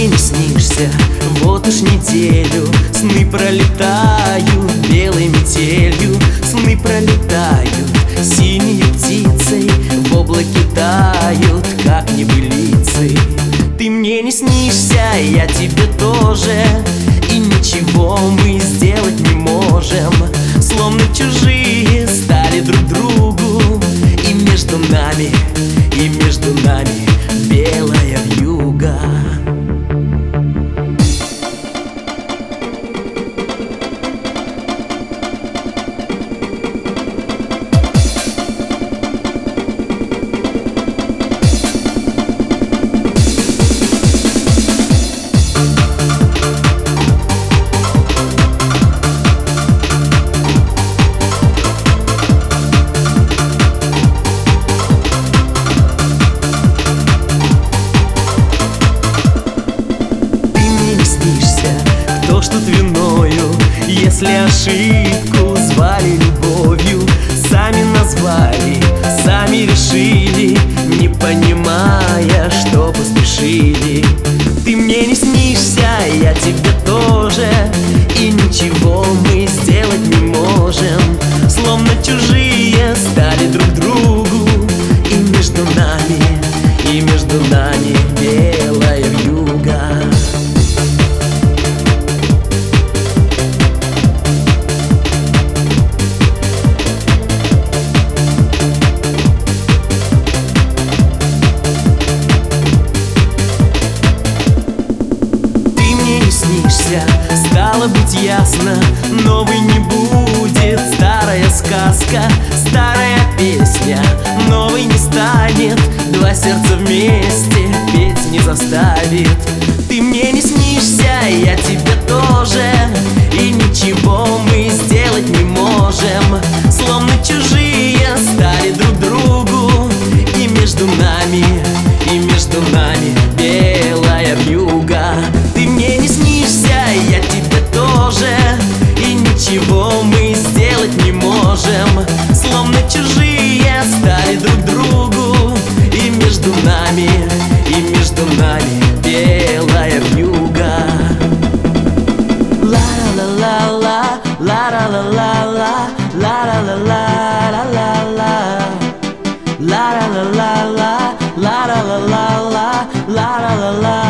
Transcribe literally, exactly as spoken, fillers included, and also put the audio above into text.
мне не снишься, вот уж неделю сны пролетают белой метелью. Сны пролетают синей птицей, в облаке тают, как небылицы. Ты мне не снишься, я тебе тоже, и ничего мы сделать не можем. Словно чужие стали друг другу, и между нами, и между нами белая вьюга. Кто ж тут виною, если ошибку звали любовью? Сами назвали, сами решили, не понимая, что поспешили. Ты мне не снишься, я тебе тоже, и ничего мы сделать не можем. Словно чужие стали друг другу, и между нами, и между нами белая вьюга. Стало быть ясно, новой не будет. Старая сказка, старая песня новой не станет. Два сердца вместе петь не заставит. Ты мне не снишься, я тебе тоже, и ничего мы сделать не можем. Словно чужие стали друг другу, и между нами, и между нами белая вьюга. Ты мне не снишься, я тебе тоже, и ничего мы сделать не можем. Словно чужие стали друг другу, и между нами, и между нами белая вьюга. Ла-ла-ла-ла, ла-ла-ла-ла, ла-ла-ла-ла-ла-ла-ла, ла-ла-ла-ла, ла-ла-ла-ла, ла-ла-ла-ла.